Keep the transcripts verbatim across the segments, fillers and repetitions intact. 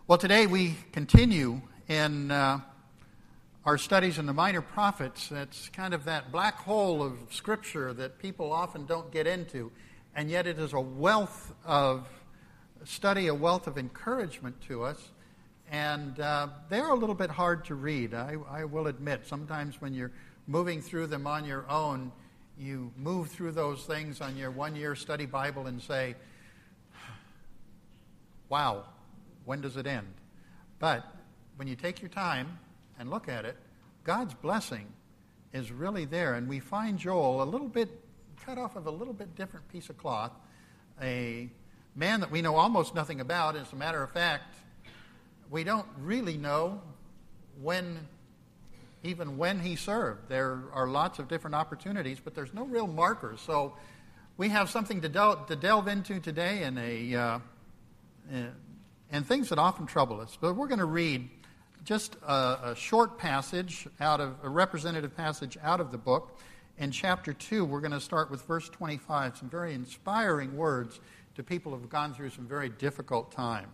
Well, today we continue in uh, our studies in the Minor Prophets. It's kind of that black hole of Scripture that people often don't get into, and yet it is a wealth of study, a wealth of encouragement to us. And uh, they're a little bit hard to read, I, I will admit. Sometimes when you're moving through them on your own, you move through those things on your one-year study Bible and say, wow, when does it end? But when you take your time and look at it, God's blessing is really there. And we find Joel a little bit cut off of a little bit different piece of cloth, a man that we know almost nothing about. As a matter of fact, we don't really know when, even when he served. There are lots of different opportunities, but there's no real markers. So we have something to, del- to delve into today in a... Uh, and things that often trouble us. But we're going to read just a, a short passage out of, a representative passage out of the book. In chapter two, we're going to start with verse twenty-five, some very inspiring words to people who have gone through some very difficult times.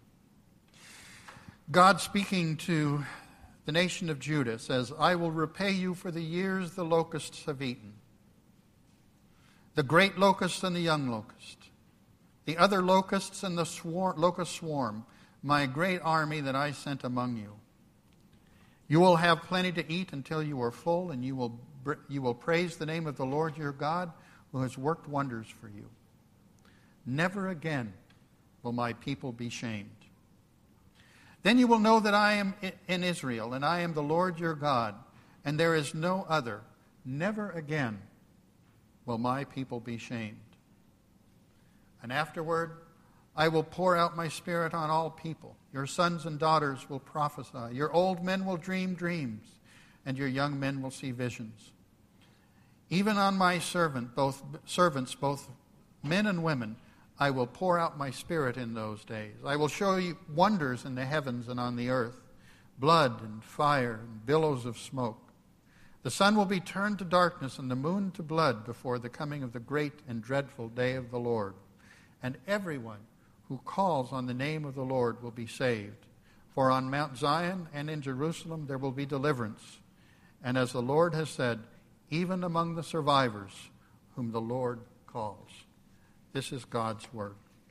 God speaking to the nation of Judah says, I will repay you for the years the locusts have eaten, the great locust and the young locust, the other locusts and the swar- locust swarm, my great army that I sent among you. You will have plenty to eat until you are full, and you will br- you will praise the name of the Lord your God, who has worked wonders for you. Never again will my people be shamed. Then you will know that I am in Israel, and I am the Lord your God, and there is no other. Never again will my people be shamed. And afterward, I will pour out my Spirit on all people. Your sons and daughters will prophesy. Your old men will dream dreams, and your young men will see visions. Even on my servant, both servants, both men and women, I will pour out my Spirit in those days. I will show you wonders in the heavens and on the earth, blood and fire and billows of smoke. The sun will be turned to darkness and the moon to blood before the coming of the great and dreadful day of the Lord. And everyone who calls on the name of the Lord will be saved. For on Mount Zion and in Jerusalem there will be deliverance. And as the Lord has said, even among the survivors whom the Lord calls. This is God's word.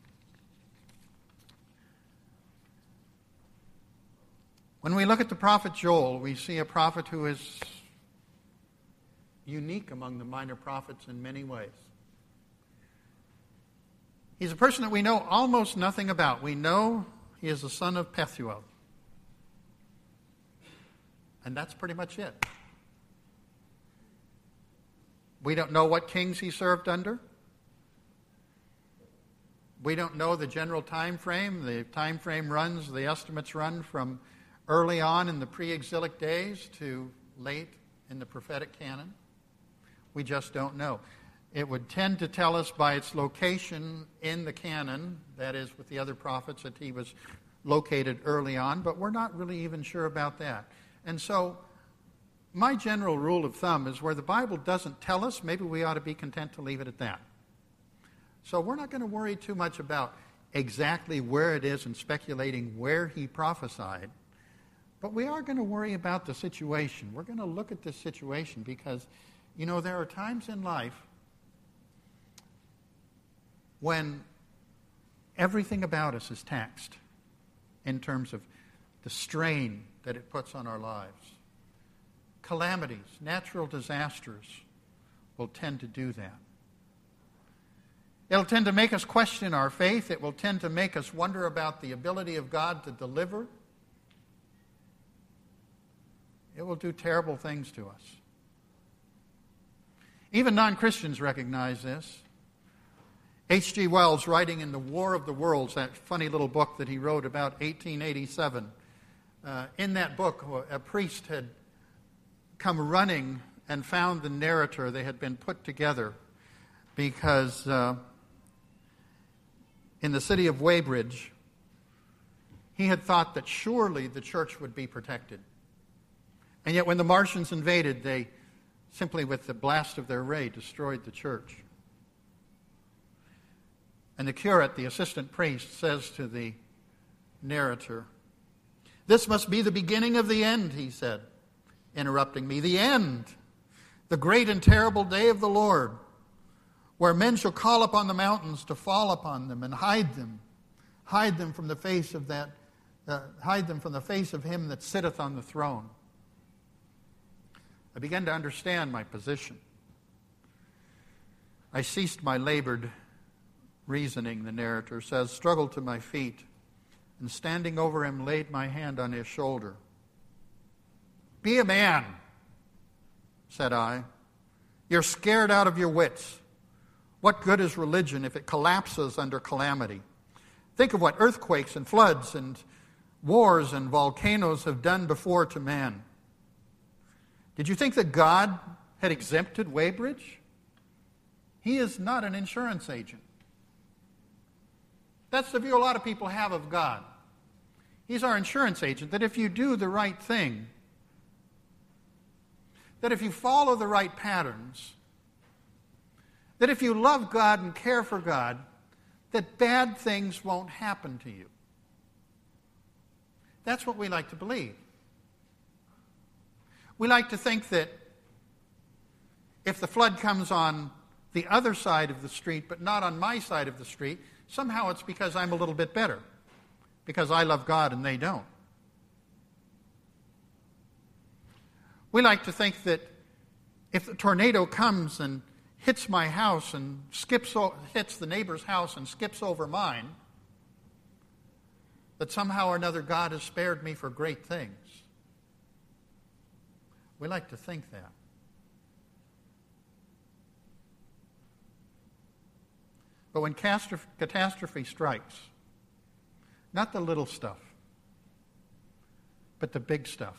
When we look at the prophet Joel, we see a prophet who is unique among the minor prophets in many ways. He's a person that we know almost nothing about. We know he is the son of Pethuel. And that's pretty much it. We don't know what kings he served under. We don't know the general time frame. The time frame runs, the estimates run from early on in the pre-exilic days to late in the prophetic canon. We just don't know. It would tend to tell us by its location in the canon, that is with the other prophets, that he was located early on, but we're not really even sure about that. And so my general rule of thumb is where the Bible doesn't tell us, maybe we ought to be content to leave it at that. So we're not going to worry too much about exactly where it is and speculating where he prophesied, but we are going to worry about the situation. We're going to look at this situation because, you know, there are times in life when everything about us is taxed in terms of the strain that it puts on our lives. Calamities, natural disasters will tend to do that. It'll tend to make us question our faith. It will tend to make us wonder about the ability of God to deliver. It will do terrible things to us. Even non-Christians recognize this. H G Wells, writing in The War of the Worlds, that funny little book that he wrote about eighteen eighty-seven, uh, in that book, a priest had come running and found the narrator. They had been put together because uh, in the city of Weybridge, he had thought that surely the church would be protected. And yet when the Martians invaded, they simply with the blast of their ray destroyed the church. And the curate, the assistant priest, says to the narrator, This must be the beginning of the end, he said, interrupting me. The end, the great and terrible day of the Lord, where men shall call upon the mountains to fall upon them and hide them, hide them from the face of that, uh, hide them from the face of him that sitteth on the throne. I began to understand my position. I ceased my labored reasoning, the narrator says, struggled to my feet, and standing over him, laid my hand on his shoulder. Be a man, said I. You're scared out of your wits. What good is religion if it collapses under calamity? Think of what earthquakes and floods and wars and volcanoes have done before to man. Did you think that God had exempted Weybridge? He is not an insurance agent. That's the view a lot of people have of God. He's our insurance agent, that if you do the right thing, that if you follow the right patterns, that if you love God and care for God, that bad things won't happen to you. That's what we like to believe. We like to think that if the flood comes on the other side of the street, but not on my side of the street, somehow it's because I'm a little bit better, because I love God and they don't. We like to think that if the tornado comes and hits my house and skips o- hits the neighbor's house and skips over mine, that somehow or another God has spared me for great things. We like to think that. But when catastrophe strikes, not the little stuff, but the big stuff,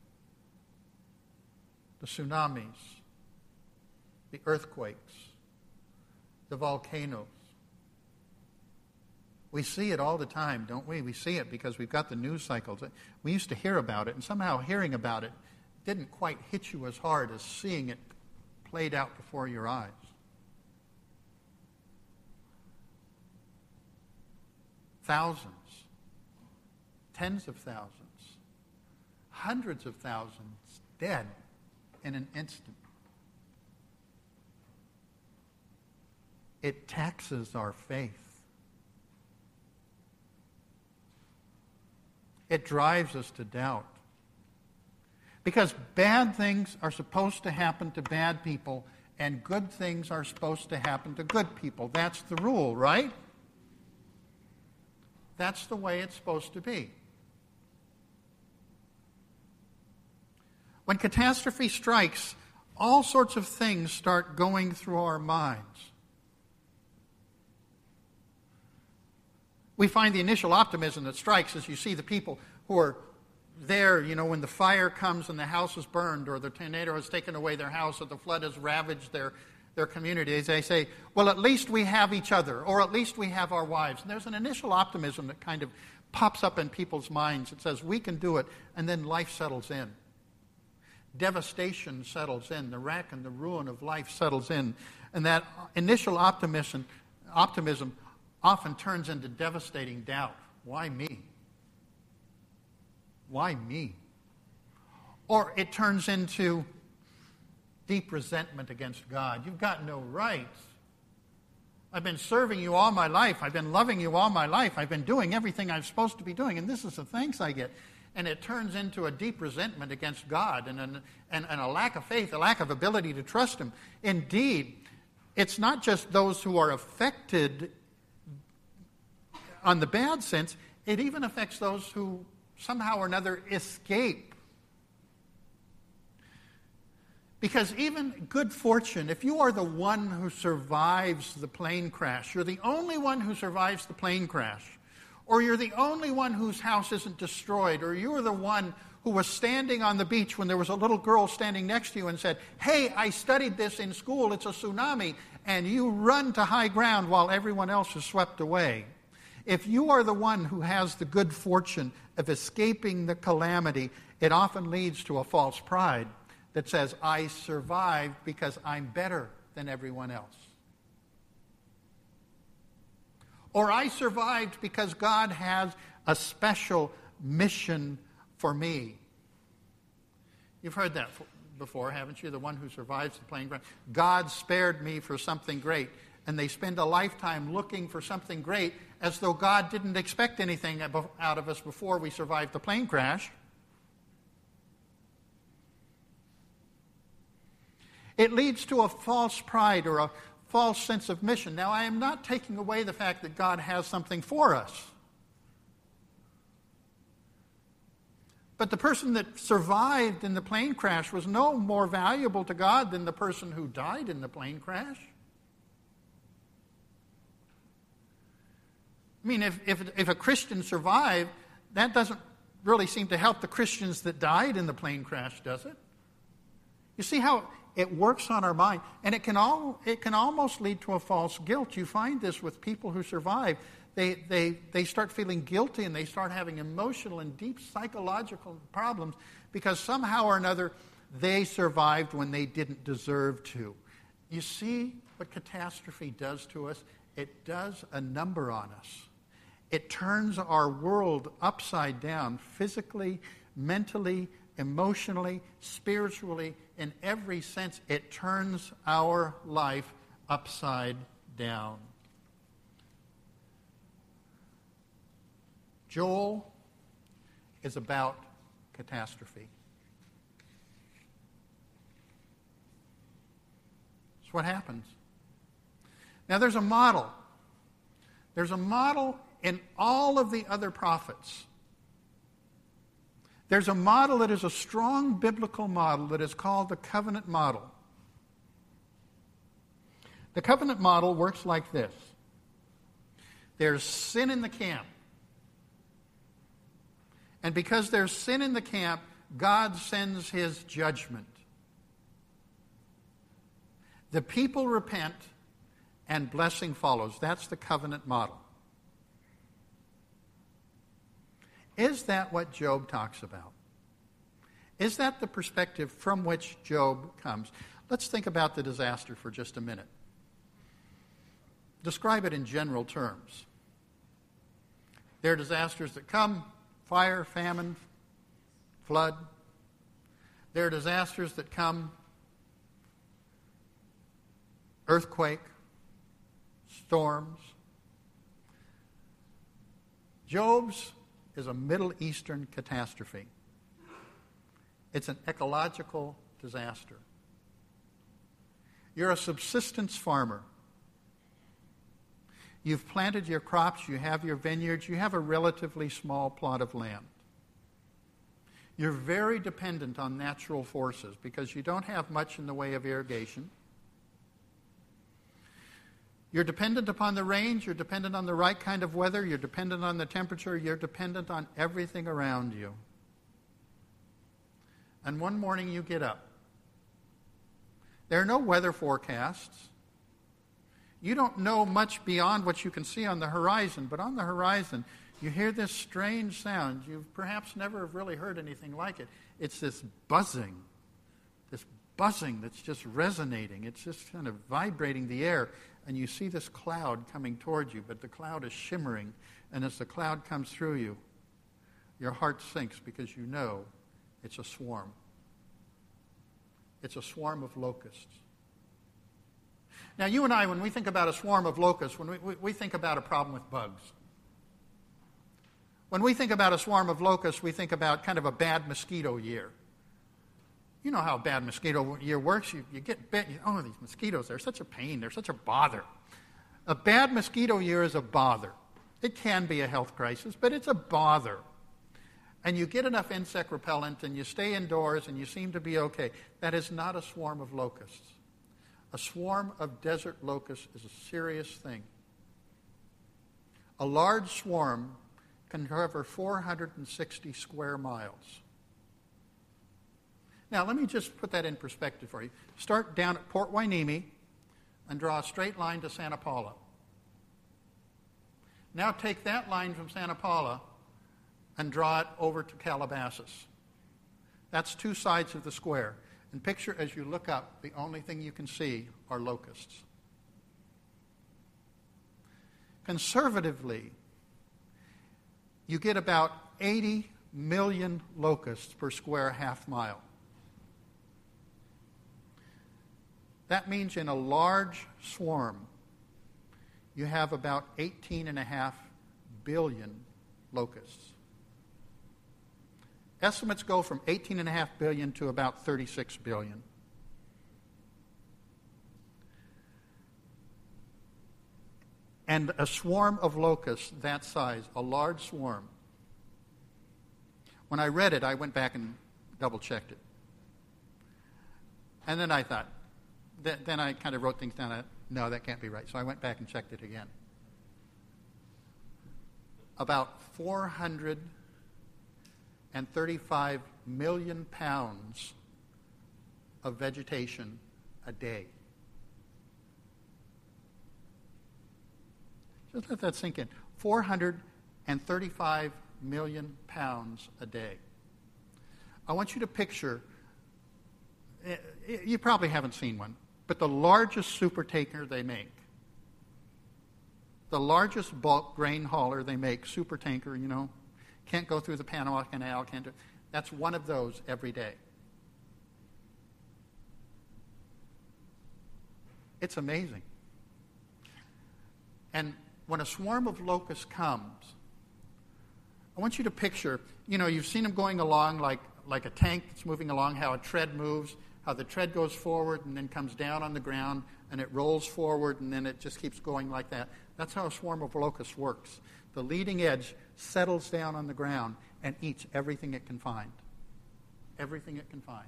the tsunamis, the earthquakes, the volcanoes, we see it all the time, don't we? We see it because we've got the news cycles. We used to hear about it, and somehow hearing about it didn't quite hit you as hard as seeing it played out before your eyes. Thousands, tens of thousands, hundreds of thousands dead in an instant. It taxes our faith. It drives us to doubt. Because bad things are supposed to happen to bad people, and good things are supposed to happen to good people. That's the rule, right? That's the way it's supposed to be. When catastrophe strikes, all sorts of things start going through our minds. We find the initial optimism that strikes as you see the people who are there, you know, when the fire comes and the house is burned, or the tornado has taken away their house, or the flood has ravaged their, their communities. They say, well, at least we have each other, or at least we have our wives. And there's an initial optimism that kind of pops up in people's minds. It says, we can do it, and then life settles in. Devastation settles in. The wreck and the ruin of life settles in. And that initial optimism, optimism often turns into devastating doubt. Why me? Why me? Or it turns into deep resentment against God. You've got no right. I've been serving you all my life. I've been loving you all my life. I've been doing everything I'm supposed to be doing, and this is the thanks I get. And it turns into a deep resentment against God and, an, and, and a lack of faith, a lack of ability to trust Him. Indeed, it's not just those who are affected on the bad sense, it even affects those who somehow or another escape. Because even good fortune, if you are the one who survives the plane crash, you're the only one who survives the plane crash, or you're the only one whose house isn't destroyed, or you're the one who was standing on the beach when there was a little girl standing next to you and said, hey, I studied this in school, it's a tsunami, and you run to high ground while everyone else is swept away. If you are the one who has the good fortune of escaping the calamity, it often leads to a false pride that says, I survived because I'm better than everyone else. Or I survived because God has a special mission for me. You've heard that before, haven't you? The one who survives the plane crash. God spared me for something great. And they spend a lifetime looking for something great as though God didn't expect anything out of us before we survived the plane crash. It leads to a false pride or a false sense of mission. Now, I am not taking away the fact that God has something for us. But the person that survived in the plane crash was no more valuable to God than the person who died in the plane crash. I mean, if, if, if a Christian survived, that doesn't really seem to help the Christians that died in the plane crash, does it? You see how it works on our mind, and it can all it can almost lead to a false guilt. You find this with people who survive. They, they, they start feeling guilty, and they start having emotional and deep psychological problems because somehow or another they survived when they didn't deserve to. You see what catastrophe does to us? It does a number on us. It turns our world upside down, physically, mentally, emotionally, spiritually, in every sense. It turns our life upside down. Joel is about catastrophe. That's what happens. Now, there's a model. There's a model in all of the other prophets. There's a model that is a strong biblical model that is called the covenant model. The covenant model works like this. There's sin in the camp. And because there's sin in the camp, God sends his judgment. The people repent, and blessing follows. That's the covenant model. Is that what Job talks about? Is that the perspective from which Job comes? Let's think about the disaster for just a minute. Describe it in general terms. There are disasters that come: fire, famine, flood. There are disasters that come: earthquake, storms. Job's is a Middle Eastern catastrophe. It's an ecological disaster. You're a subsistence farmer. You've planted your crops, you have your vineyards, you have a relatively small plot of land. You're very dependent on natural forces because you don't have much in the way of irrigation. You're dependent upon the rains, you're dependent on the right kind of weather, you're dependent on the temperature, you're dependent on everything around you. And one morning you get up. There are no weather forecasts. You don't know much beyond what you can see on the horizon, but on the horizon you hear this strange sound. You've perhaps never really heard anything like it. It's this buzzing, this buzzing that's just resonating. It's just kind of vibrating the air. And you see this cloud coming towards you, but the cloud is shimmering. And as the cloud comes through you, your heart sinks because you know it's a swarm. It's a swarm of locusts. Now, you and I, when we think about a swarm of locusts, when we, we, we think about a problem with bugs. When we think about a swarm of locusts, we think about kind of a bad mosquito year. You know how a bad mosquito year works. You, you get bit, you, oh, these mosquitoes, they're such a pain, they're such a bother. A bad mosquito year is a bother. It can be a health crisis, but it's a bother. And you get enough insect repellent and you stay indoors and you seem to be okay. That is not a swarm of locusts. A swarm of desert locusts is a serious thing. A large swarm can cover four hundred sixty square miles. Now, let me just put that in perspective for you. Start down at Port Hueneme and draw a straight line to Santa Paula. Now take that line from Santa Paula and draw it over to Calabasas. That's two sides of the square. And picture as you look up, the only thing you can see are locusts. Conservatively, you get about eighty million locusts per square half mile. That means in a large swarm, you have about eighteen and a half billion locusts. Estimates go from eighteen and a half billion to about thirty-six billion. And a swarm of locusts that size, a large swarm. When I read it, I went back and double-checked it. And then I thought, th- then I kind of wrote things down. I, no, that can't be right. So I went back and checked it again. About four hundred thirty-five million pounds of vegetation a day. Just let that sink in. four hundred thirty-five million pounds a day. I want you to picture, you probably haven't seen one, but the largest super tanker they make, the largest bulk grain hauler they make, super tanker, you know, can't go through the Panama Canal, can't do, that's one of those every day. It's amazing. And when a swarm of locusts comes, I want you to picture, you know, you've seen them going along like, like a tank that's moving along, how a tread moves, how the tread goes forward and then comes down on the ground, and it rolls forward, and then it just keeps going like that. That's how a swarm of locusts works. The leading edge settles down on the ground and eats everything it can find. Everything it can find.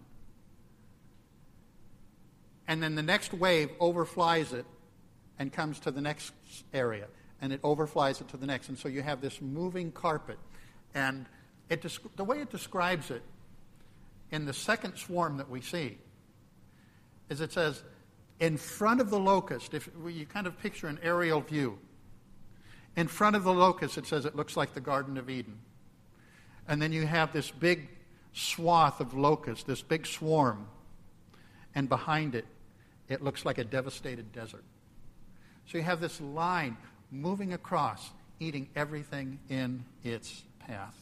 And then the next wave overflies it and comes to the next area, and it overflies it to the next. And so you have this moving carpet. And it the way it describes it in the second swarm that we see is it says, in front of the locust, if you kind of picture an aerial view, in front of the locust, it says it looks like the Garden of Eden. And then you have this big swath of locusts, this big swarm, and behind it, it looks like a devastated desert. So you have this line moving across, eating everything in its path.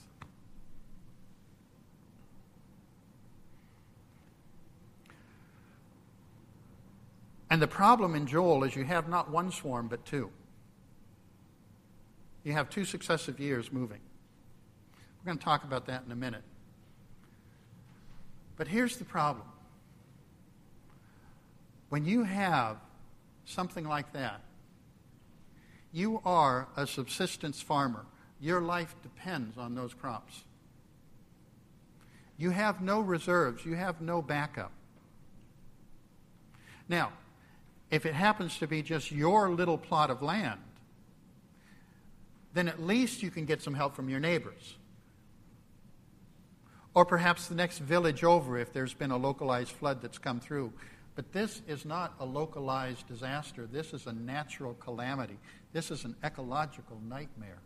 And the problem in Joel is you have not one swarm, but two. You have two successive years moving. We're going to talk about that in a minute. But here's the problem. When you have something like that, you are a subsistence farmer. Your life depends on those crops. You have no reserves. You have no backup. Now, if it happens to be just your little plot of land, then at least you can get some help from your neighbors. Or perhaps the next village over if there's been a localized flood that's come through. But this is not a localized disaster. This is a natural calamity. This is an ecological nightmare.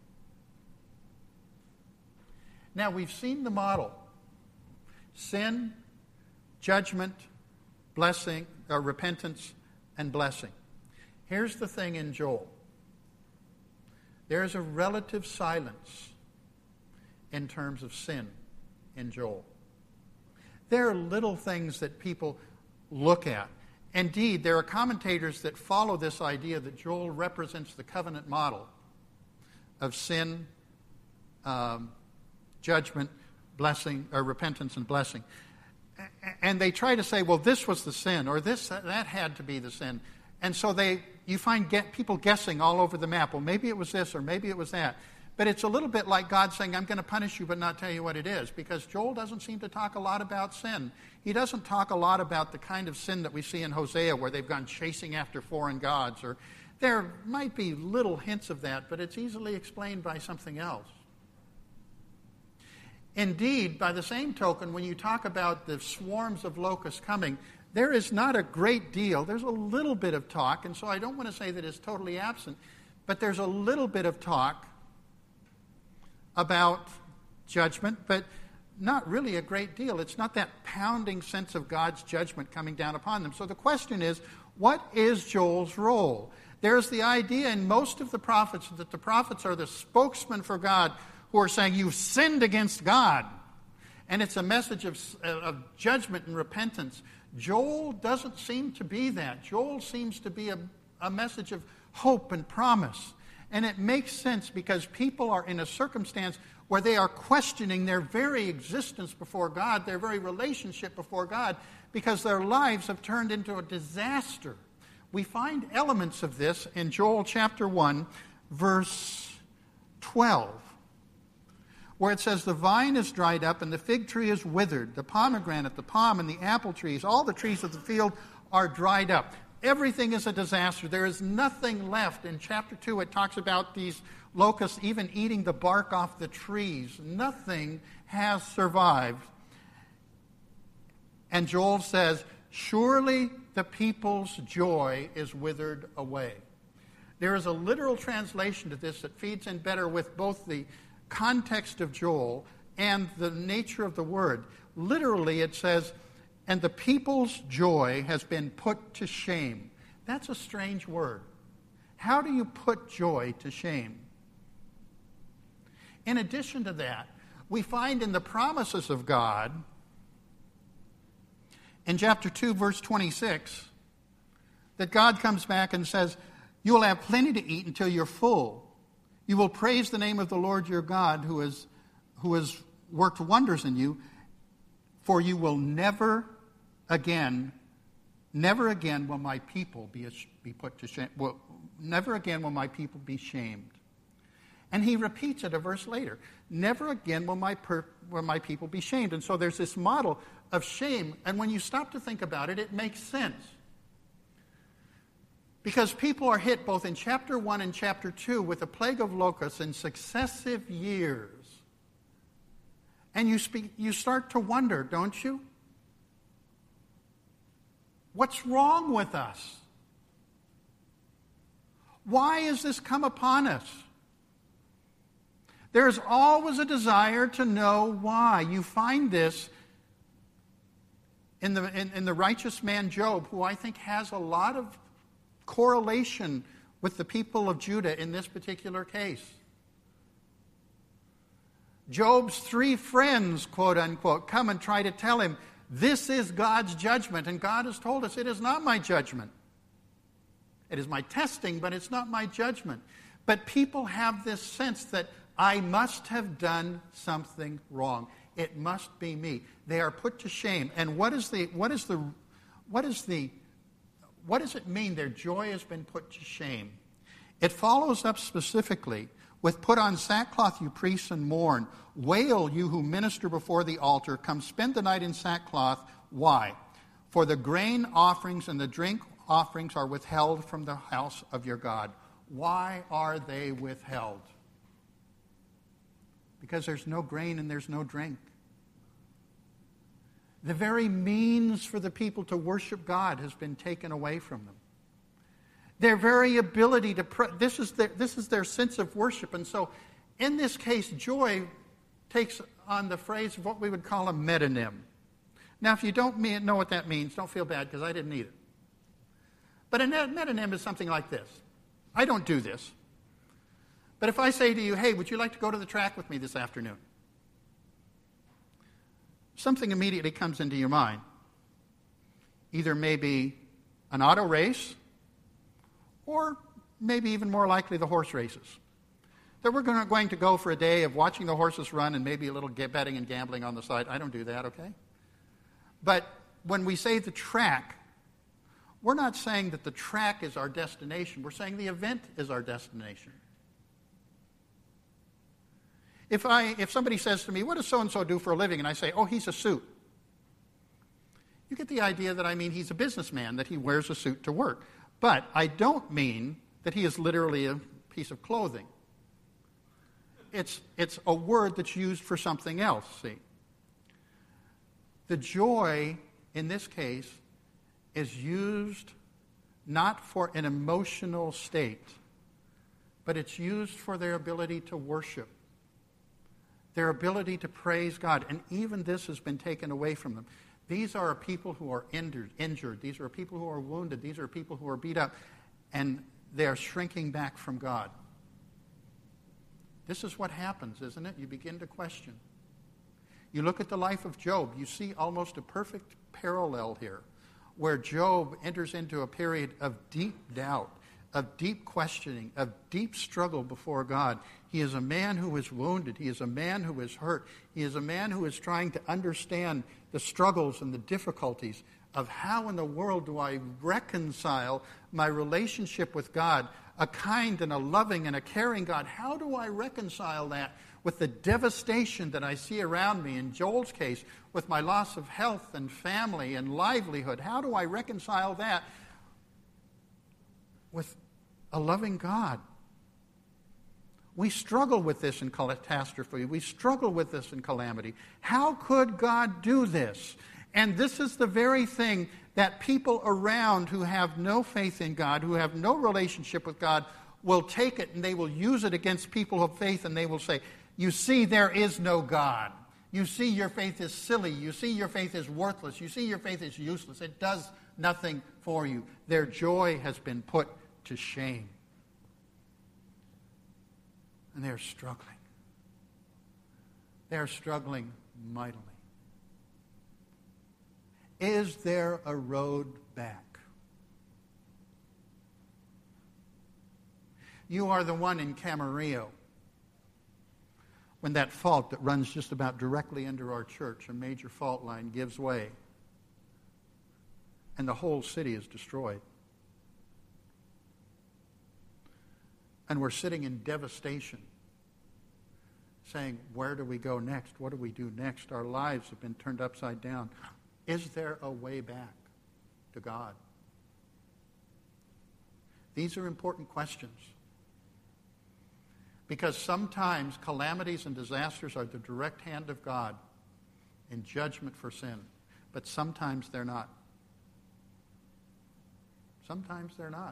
Now, we've seen the model. Sin, judgment, blessing, or repentance, and blessing. Here's the thing in Joel. There is a relative silence in terms of sin in Joel. There are little things that people look at. Indeed, there are commentators that follow this idea that Joel represents the covenant model of sin, um, judgment, blessing, or repentance and blessing. And they try to say, well, this was the sin, or this that had to be the sin. And so they, you find get people guessing all over the map. Well, maybe it was this, or maybe it was that. But it's a little bit like God saying, I'm going to punish you but not tell you what it is, because Joel doesn't seem to talk a lot about sin. He doesn't talk a lot about the kind of sin that we see in Hosea, where they've gone chasing after foreign gods. Or there might be little hints of that, but it's easily explained by something else. Indeed, by the same token, when you talk about the swarms of locusts coming, there is not a great deal. There's a little bit of talk, and so I don't want to say that it's totally absent, but there's a little bit of talk about judgment, but not really a great deal. It's not that pounding sense of God's judgment coming down upon them. So the question is, what is Joel's role? There's the idea in most of the prophets that the prophets are the spokesman for God who are saying, you've sinned against God. And it's a message of, of judgment and repentance. Joel doesn't seem to be that. Joel seems to be a, a message of hope and promise. And it makes sense because people are in a circumstance where they are questioning their very existence before God, their very relationship before God, because their lives have turned into a disaster. We find elements of this in Joel chapter one, verse twelve. Where it says, the vine is dried up and the fig tree is withered, the pomegranate, the palm, and the apple trees, all the trees of the field are dried up. Everything is a disaster. There is nothing left. In chapter two, it talks about these locusts even eating the bark off the trees. Nothing has survived. And Joel says, surely the people's joy is withered away. There is a literal translation to this that feeds in better with both the context of Joel and the nature of the word. Literally, it says, and the people's joy has been put to shame. That's a strange word. How do you put joy to shame? In addition to that, we find in the promises of God, in chapter two, verse twenty-six, that God comes back and says, you will have plenty to eat until you're full. You will praise the name of the Lord your God who has, who has worked wonders in you, for you will never again, never again will my people be, be put to shame. Well, never again will my people be shamed. And he repeats it a verse later. Never again will my, per, will my people be shamed. And so there's this model of shame. And when you stop to think about it, it makes sense. Because people are hit both in chapter one and chapter two with a plague of locusts in successive years. And you, speak, you start to wonder, don't you? What's wrong with us? Why has this come upon us? There's always a desire to know why. You find this in the, in, in the righteous man Job, who I think has a lot of correlation with the people of Judah in this particular case. Job's three friends, quote unquote, come and try to tell him, this is God's judgment. And God has told us, it is not my judgment. It is my testing, but it's not my judgment. But people have this sense that I must have done something wrong. It must be me. They are put to shame. And what is the what is the what is the what does it mean their joy has been put to shame? It follows up specifically with put on sackcloth, you priests, and mourn. Wail, you who minister before the altar. Come spend the night in sackcloth. Why? For the grain offerings and the drink offerings are withheld from the house of your God. Why are they withheld? Because there's no grain and there's no drink. The very means for the people to worship God has been taken away from them. Their very ability to pray, this is their, this is their sense of worship. And so in this case, joy takes on the phrase of what we would call a metonym. Now, if you don't know what that means, don't feel bad because I didn't either. But a metonym is something like this. I don't do this. But if I say to you, hey, would you like to go to the track with me this afternoon? Something immediately comes into your mind. Either maybe an auto race, or maybe even more likely the horse races. That we're going to go for a day of watching the horses run and maybe a little betting and gambling on the side. I don't do that, okay? But when we say the track, we're not saying that the track is our destination. We're saying the event is our destination. If I, if somebody says to me, what does so-and-so do for a living? And I say, oh, he's a suit. You get the idea that I mean he's a businessman, that he wears a suit to work. But I don't mean that he is literally a piece of clothing. It's, it's a word that's used for something else, see. The joy, in this case, is used not for an emotional state, but it's used for their ability to worship, their ability to praise God. And even this has been taken away from them. These are people who are injured, injured. These are people who are wounded. These are people who are beat up. And they are shrinking back from God. This is what happens, isn't it? You begin to question. You look at the life of Job, you see almost a perfect parallel here, where Job enters into a period of deep doubt, of deep questioning, of deep struggle before God. He is a man who is wounded. He is a man who is hurt. He is a man who is trying to understand the struggles and the difficulties of how in the world do I reconcile my relationship with God, a kind and a loving and a caring God. How do I reconcile that with the devastation that I see around me? In Joel's case, with my loss of health and family and livelihood. How do I reconcile that with a loving God? We struggle with this in catastrophe. We struggle with this in calamity. How could God do this? And this is the very thing that people around who have no faith in God, who have no relationship with God, will take it and they will use it against people of faith, and they will say, you see, there is no God. You see, your faith is silly. You see, your faith is worthless. You see, your faith is useless. It does nothing for you. Their joy has been put to shame. And they're struggling. They're struggling mightily. Is there a road back? You are the one in Camarillo, when that fault that runs just about directly under our church, a major fault line, gives way, and the whole city is destroyed. And we're sitting in devastation, saying, where do we go next? What do we do next? Our lives have been turned upside down. Is there a way back to God? These are important questions. Because sometimes calamities and disasters are the direct hand of God in judgment for sin. But sometimes they're not. Sometimes they're not.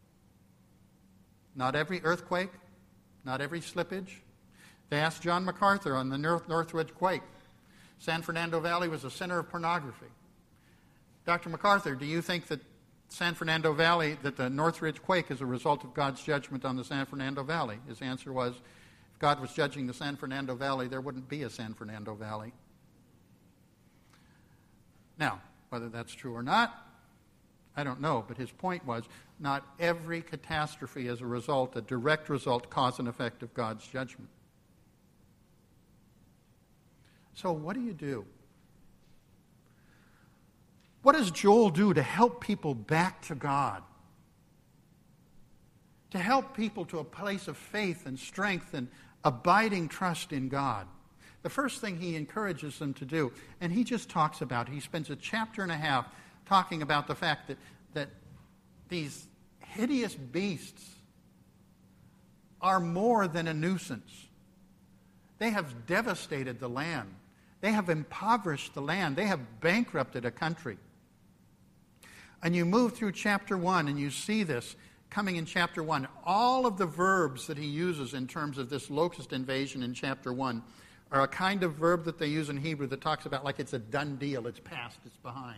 Not every earthquake, not every slippage. They asked John MacArthur on the North Northridge quake. San Fernando Valley was a center of pornography. Doctor MacArthur, do you think that San Fernando Valley, that the Northridge quake is a result of God's judgment on the San Fernando Valley? His answer was, if God was judging the San Fernando Valley, there wouldn't be a San Fernando Valley. Now, whether that's true or not, I don't know, but his point was, not every catastrophe is a result, a direct result, cause and effect of God's judgment. So what do you do? What does Joel do to help people back to God? To help people to a place of faith and strength and abiding trust in God? The first thing he encourages them to do, and he just talks about, he spends a chapter and a half talking about the fact that, that these hideous beasts are more than a nuisance. They have devastated the land. They have impoverished the land. They have bankrupted a country. And you move through chapter one and you see this coming in chapter one. All of the verbs that he uses in terms of this locust invasion in chapter one are a kind of verb that they use in Hebrew that talks about like it's a done deal, it's past, it's behind.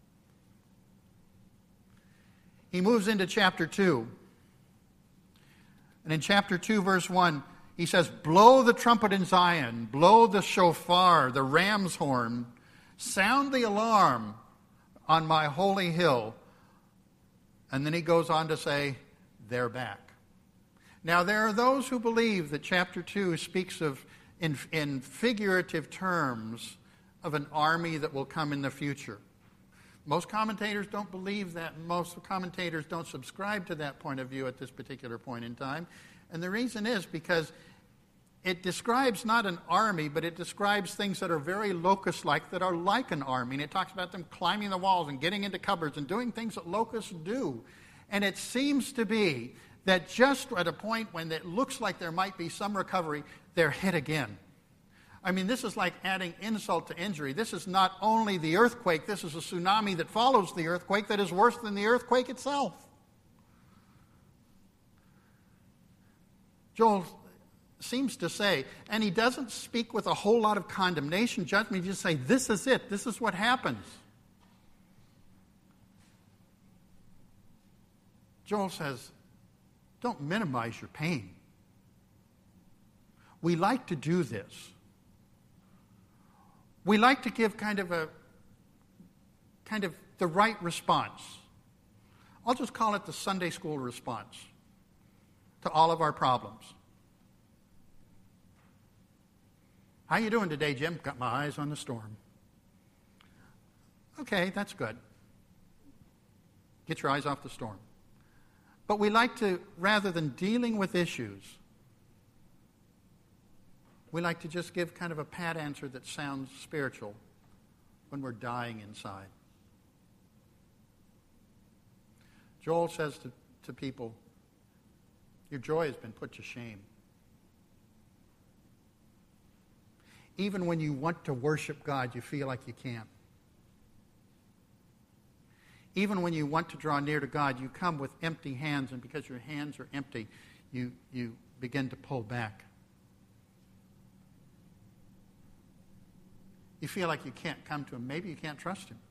He moves into chapter two. And in chapter two, verse one, he says, blow the trumpet in Zion, blow the shofar, the ram's horn, sound the alarm on my holy hill. And then he goes on to say, they're back. Now, there are those who believe that chapter two speaks of, in, in figurative terms, of an army that will come in the future. Most commentators don't believe that. Most commentators don't subscribe to that point of view at this particular point in time. And the reason is because it describes not an army, but it describes things that are very locust-like, that are like an army. And it talks about them climbing the walls and getting into cupboards and doing things that locusts do. And it seems to be that just at a point when it looks like there might be some recovery, they're hit again. I mean, this is like adding insult to injury. This is not only the earthquake, this is a tsunami that follows the earthquake that is worse than the earthquake itself. Joel seems to say, and he doesn't speak with a whole lot of condemnation, judgment, he just say, this is it, this is what happens. Joel says, don't minimize your pain. we like to do this. We like to give kind of a, kind of the right response. I'll just call it the Sunday school response to all of our problems. How you doing today, Jim? Got my eyes on the storm. Okay, that's good. Get your eyes off the storm. But we like to, rather than dealing with issues, we like to just give kind of a pat answer that sounds spiritual when we're dying inside. Joel says to, to people, your joy has been put to shame. Even when you want to worship God, you feel like you can't. Even when you want to draw near to God, you come with empty hands, and because your hands are empty, you, you begin to pull back. You feel like you can't come to Him. Maybe you can't trust Him.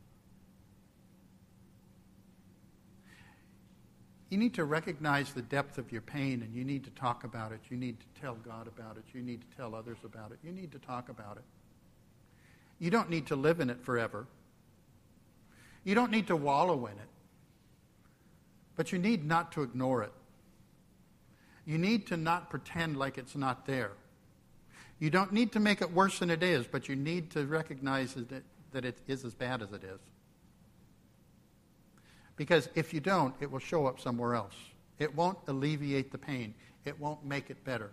You need to recognize the depth of your pain, and you need to talk about it. You need to tell God about it. You need to tell others about it. You need to talk about it. You don't need to live in it forever. You don't need to wallow in it. But you need not to ignore it. You need to not pretend like it's not there. You don't need to make it worse than it is, but you need to recognize that it, that it is as bad as it is. Because if you don't, it will show up somewhere else. It won't alleviate the pain. It won't make it better.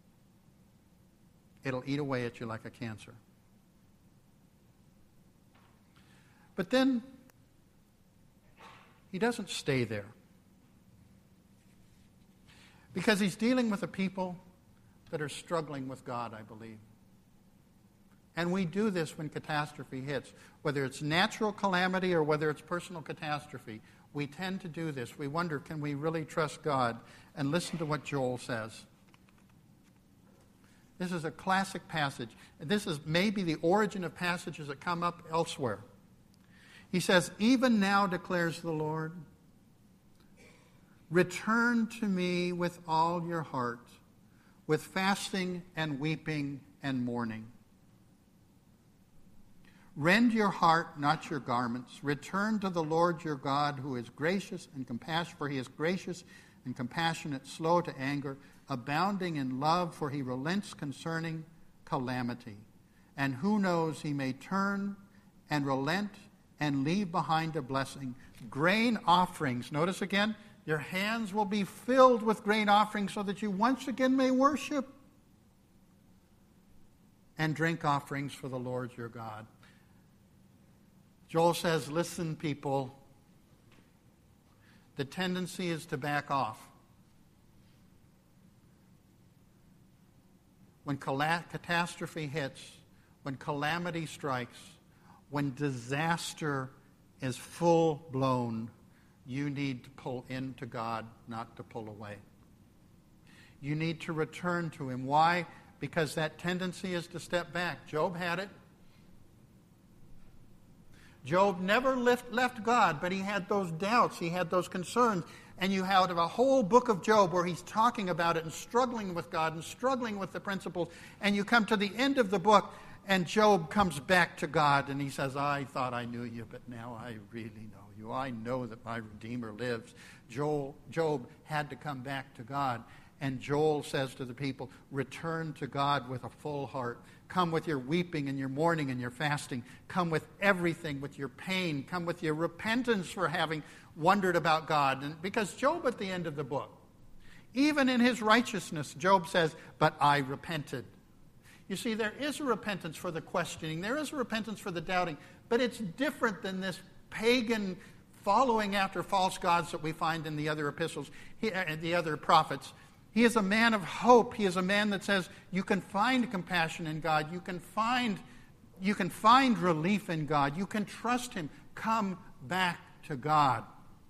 It'll eat away at you like a cancer. But then, He doesn't stay there. Because He's dealing with a people that are struggling with God, I believe. And we do this when catastrophe hits. Whether it's natural calamity or whether it's personal catastrophe, we tend to do this. We wonder, can we really trust God? And listen to what Joel says. This is a classic passage. This is maybe the origin of passages that come up elsewhere. He says, even now declares the Lord, return to me with all your heart, with fasting and weeping and mourning. Rend your heart, not your garments. Return to the Lord your God, who is gracious and compassionate, for He is gracious and compassionate, slow to anger, abounding in love, for He relents concerning calamity. And who knows, He may turn and relent and leave behind a blessing. Grain offerings. Notice again, your hands will be filled with grain offerings so that you once again may worship. And drink offerings for the Lord your God. Joel says, listen, people, the tendency is to back off. When catastrophe hits, when calamity strikes, when disaster is full-blown, you need to pull into God, not to pull away. You need to return to Him. Why? Because that tendency is to step back. Job had it. Job never left, left God, but he had those doubts, he had those concerns. And you have a whole book of Job where he's talking about it and struggling with God and struggling with the principles. And you come to the end of the book, and Job comes back to God, and he says, I thought I knew you, but now I really know you. I know that my Redeemer lives. Joel, Job had to come back to God. And Joel says to the people, return to God with a full heart. Come with your weeping and your mourning and your fasting. Come with everything, with your pain. Come with your repentance for having wondered about God. And because Job at the end of the book, even in his righteousness, Job says, but I repented. You see, there is a repentance for the questioning. There is a repentance for the doubting. But it's different than this pagan following after false gods that we find in the other epistles, the other prophets. He is a man of hope. He is a man that says you can find compassion in God. You can find, you can find relief in God. You can trust Him. Come back to God.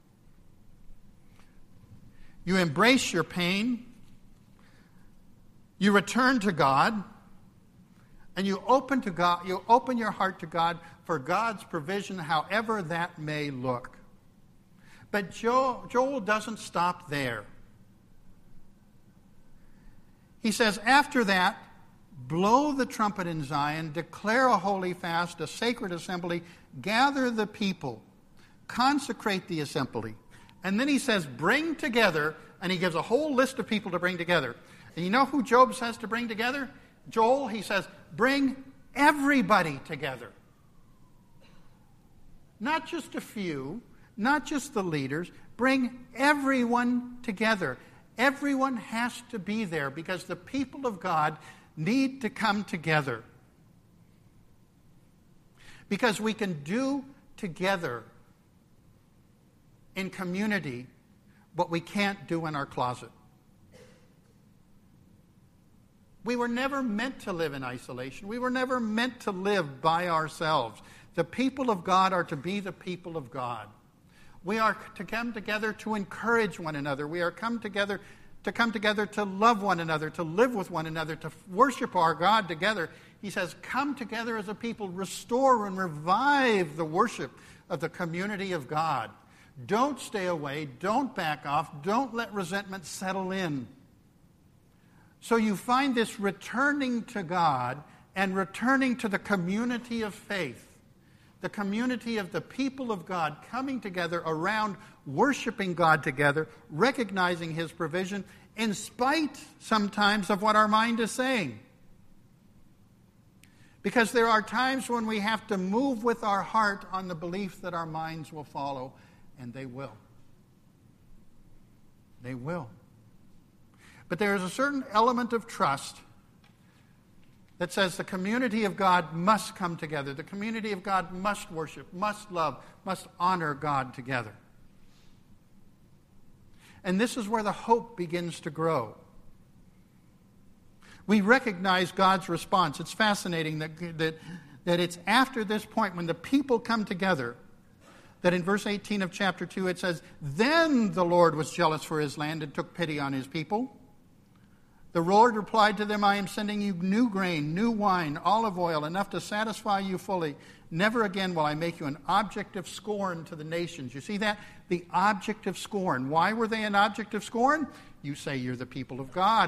You embrace your pain. You return to God. And you open to God, you open your heart to God for God's provision, however that may look. But Joel, Joel doesn't stop there. He says, after that, blow the trumpet in Zion, declare a holy fast, a sacred assembly, gather the people, consecrate the assembly. And then he says, bring together, and he gives a whole list of people to bring together. And you know who Job says to bring together? Joel, he says, bring everybody together. Not just a few, not just the leaders, bring everyone together. Everyone has to be there because the people of God need to come together. Because we can do together in community what we can't do in our closet. We were never meant to live in isolation. We were never meant to live by ourselves. The people of God are to be the people of God. We are to come together to encourage one another. We are come together to come together to love one another, to live with one another, to worship our God together. He says, come together as a people, restore and revive the worship of the community of God. Don't stay away. Don't back off. Don't let resentment settle in. So you find this returning to God and returning to the community of faith, the community of the people of God coming together around worshiping God together, recognizing His provision in spite sometimes of what our mind is saying. Because there are times when we have to move with our heart on the belief that our minds will follow, and they will. They will. But there is a certain element of trust that says the community of God must come together. The community of God must worship, must love, must honor God together. And this is where the hope begins to grow. We recognize God's response. It's fascinating that, that, that it's after this point when the people come together that in verse eighteen of chapter two it says, then the Lord was jealous for his land and took pity on his people. The Lord replied to them, I am sending you new grain, new wine, olive oil, enough to satisfy you fully. Never again will I make you an object of scorn to the nations. You see that? The object of scorn. Why were they an object of scorn? You say you're the people of God.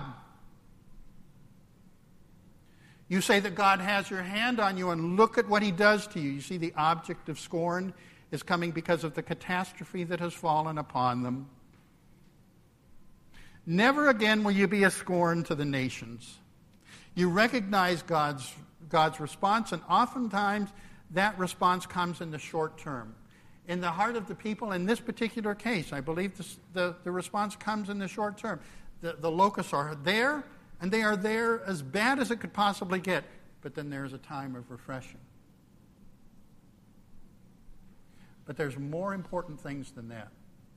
You say that God has your hand on you and look at what He does to you. You see, the object of scorn is coming because of the catastrophe that has fallen upon them. Never again will you be a scorn to the nations. You recognize God's, God's response, and oftentimes that response comes in the short term. In the heart of the people, in this particular case, I believe this, the, the response comes in the short term. The, the locusts are there, and they are there as bad as it could possibly get, but then there's a time of refreshing. But there's more important things than that.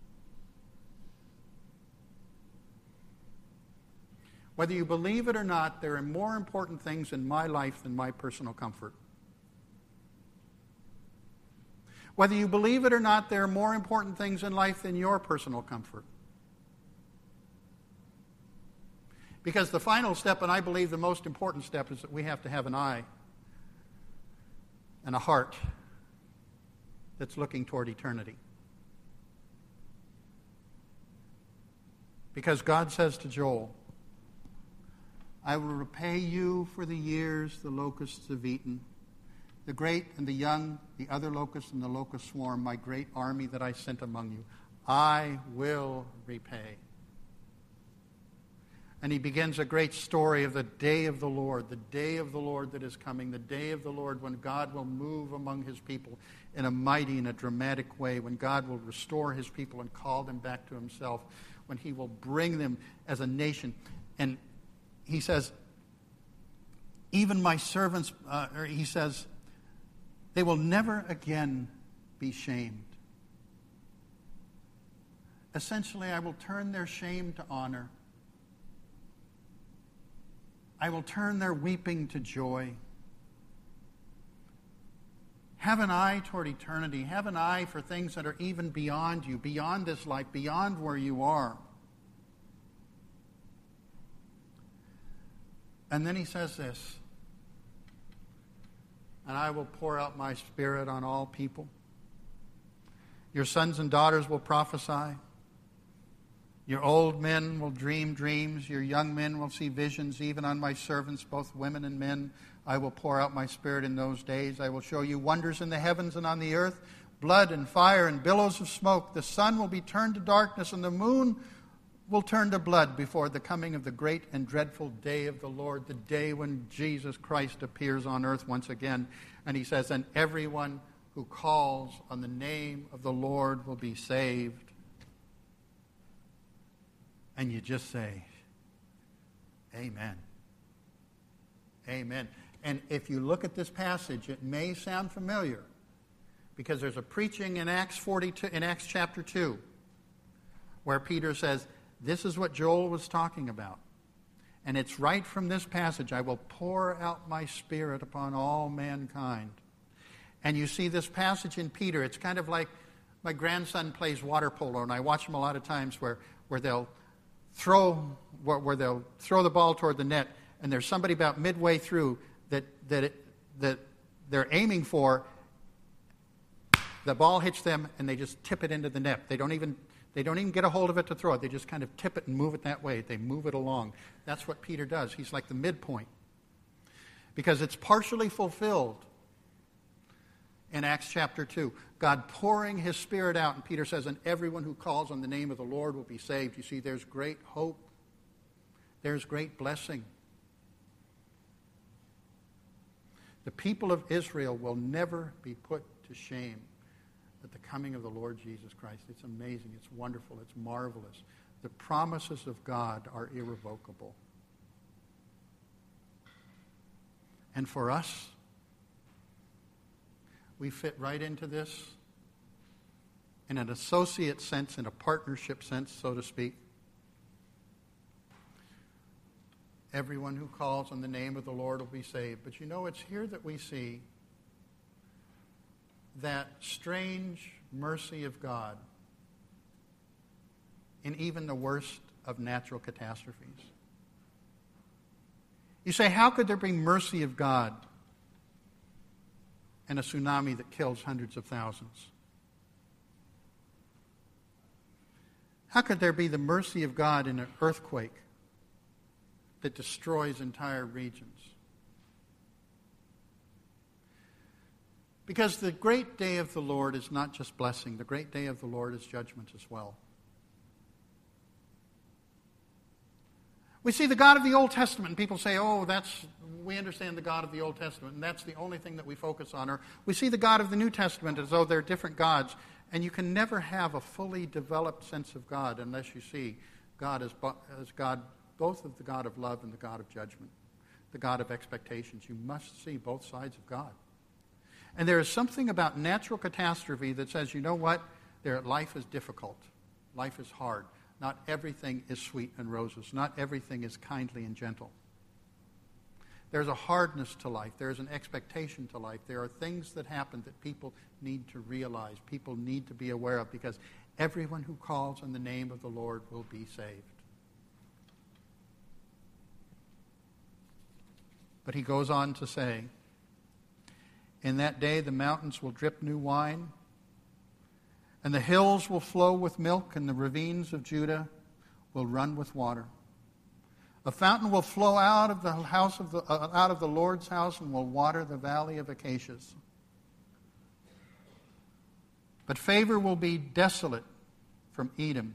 Whether you believe it or not, there are more important things in my life than my personal comfort. Whether you believe it or not, there are more important things in life than your personal comfort. Because the final step, and I believe the most important step, is that we have to have an eye and a heart that's looking toward eternity. Because God says to Joel, I will repay you for the years the locusts have eaten, the great and the young, the other locusts and the locust swarm, my great army that I sent among you. I will repay. And he begins a great story of the day of the Lord, the day of the Lord that is coming, the day of the Lord when God will move among His people in a mighty and a dramatic way, when God will restore His people and call them back to Himself, when He will bring them as a nation. And he says, even my servants, uh, or he says, they will never again be shamed. Essentially, I will turn their shame to honor. I will turn their weeping to joy. Have an eye toward eternity. Have an eye for things that are even beyond you, beyond this life, beyond where you are. And then he says this, and I will pour out my Spirit on all people. Your sons and daughters will prophesy. Your old men will dream dreams. Your young men will see visions. Even on my servants, both women and men, I will pour out my Spirit in those days. I will show you wonders in the heavens and on the earth, blood and fire and billows of smoke. The sun will be turned to darkness and the moon will turn to blood before the coming of the great and dreadful day of the Lord, the day when Jesus Christ appears on earth once again. And he says, and everyone who calls on the name of the Lord will be saved. And you just say, amen. Amen. And if you look at this passage, it may sound familiar because there's a preaching in Acts forty-two, in Acts chapter two, where Peter says, this is what Joel was talking about. And it's right from this passage, I will pour out my Spirit upon all mankind. And you see this passage in Peter. It's kind of like my grandson plays water polo, and I watch him a lot of times where, where they'll throw where, where they'll throw the ball toward the net, and there's somebody about midway through that that it, that they're aiming for. The ball hits them, and they just tip it into the net. They don't even they don't even get a hold of it to throw it. They just kind of tip it and move it that way. They move it along. That's what Peter does. He's like the midpoint, because it's partially fulfilled in Acts chapter two. God pouring his Spirit out, and Peter says, and everyone who calls on the name of the Lord will be saved. You see, there's great hope. There's great blessing. The people of Israel will never be put to shame at the coming of the Lord Jesus Christ. It's amazing. It's wonderful. It's marvelous. The promises of God are irrevocable. And for us, we fit right into this in an associate sense, in a partnership sense, so to speak. Everyone who calls on the name of the Lord will be saved. But you know, it's here that we see that strange mercy of God in even the worst of natural catastrophes. You say, how could there be mercy of God and a tsunami that kills hundreds of thousands? How could there be the mercy of God in an earthquake that destroys entire regions? Because the great day of the Lord is not just blessing. The great day of the Lord is judgment as well. We see the God of the Old Testament, and people say, oh, that's, we understand the God of the Old Testament, and that's the only thing that we focus on. Or we see the God of the New Testament as though they're different gods, and you can never have a fully developed sense of God unless you see God as, as God, both of the God of love and the God of judgment, the God of expectations. You must see both sides of God. And there is something about natural catastrophe that says, you know what? Their life is difficult. Life is hard. Not everything is sweet and roses. Not everything is kindly and gentle. There's a hardness to life. There's an expectation to life. There are things that happen that people need to realize, people need to be aware of, because everyone who calls on the name of the Lord will be saved. But he goes on to say, in that day the mountains will drip new wine, and the hills will flow with milk, and the ravines of Judah will run with water. A fountain will flow out of the house of the uh, out of the Lord's house and will water the valley of acacias. But favor will be desolate from Edom,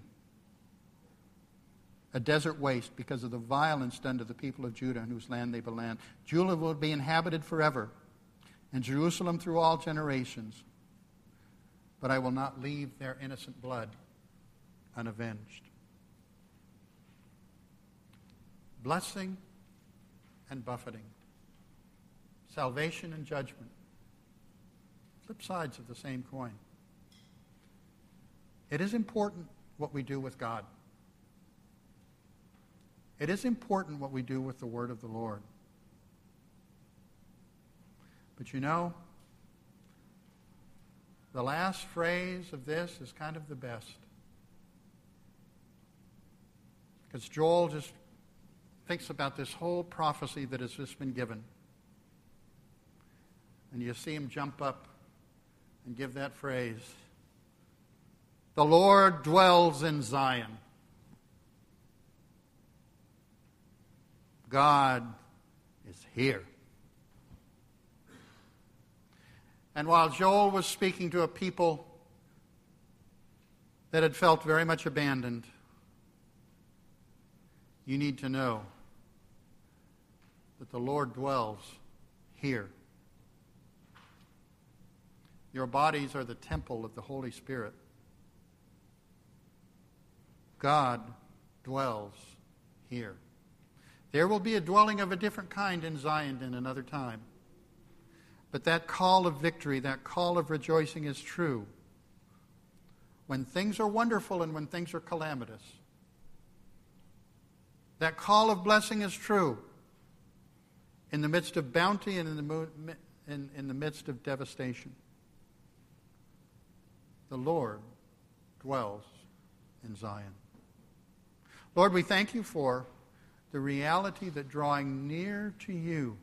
a desert waste, because of the violence done to the people of Judah, in whose land they belong. Judah will be inhabited forever, and Jerusalem through all generations. But I will not leave their innocent blood unavenged. Blessing and buffeting. Salvation and judgment. Flip sides of the same coin. It is important what we do with God. It is important what we do with the word of the Lord. But you know, the last phrase of this is kind of the best. Because Joel just thinks about this whole prophecy that has just been given. And you see him jump up and give that phrase. The Lord dwells in Zion. God is here. And while Joel was speaking to a people that had felt very much abandoned, you need to know that the Lord dwells here. Your bodies are the temple of the Holy Spirit. God dwells here. There will be a dwelling of a different kind in Zion in another time. But that call of victory, that call of rejoicing is true when things are wonderful and when things are calamitous. That call of blessing is true in the midst of bounty and in the, mo- in, in the midst of devastation. The Lord dwells in Zion. Lord, we thank you for the reality that drawing near to you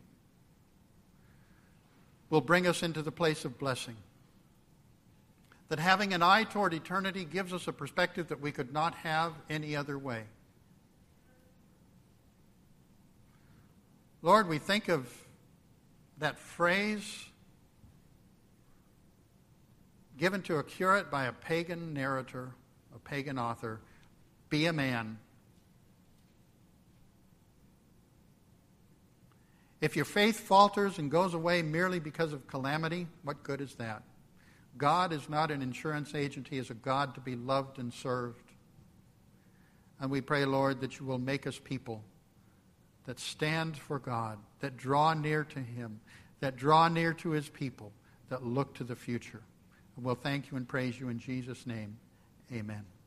will bring us into the place of blessing. That having an eye toward eternity gives us a perspective that we could not have any other way. Lord, we think of that phrase given to a curate by a pagan narrator, a pagan author, be a man. If your faith falters and goes away merely because of calamity, what good is that? God is not an insurance agent. He is a God to be loved and served. And we pray, Lord, that you will make us people that stand for God, that draw near to him, that draw near to his people, that look to the future. And we'll thank you and praise you in Jesus' name. Amen.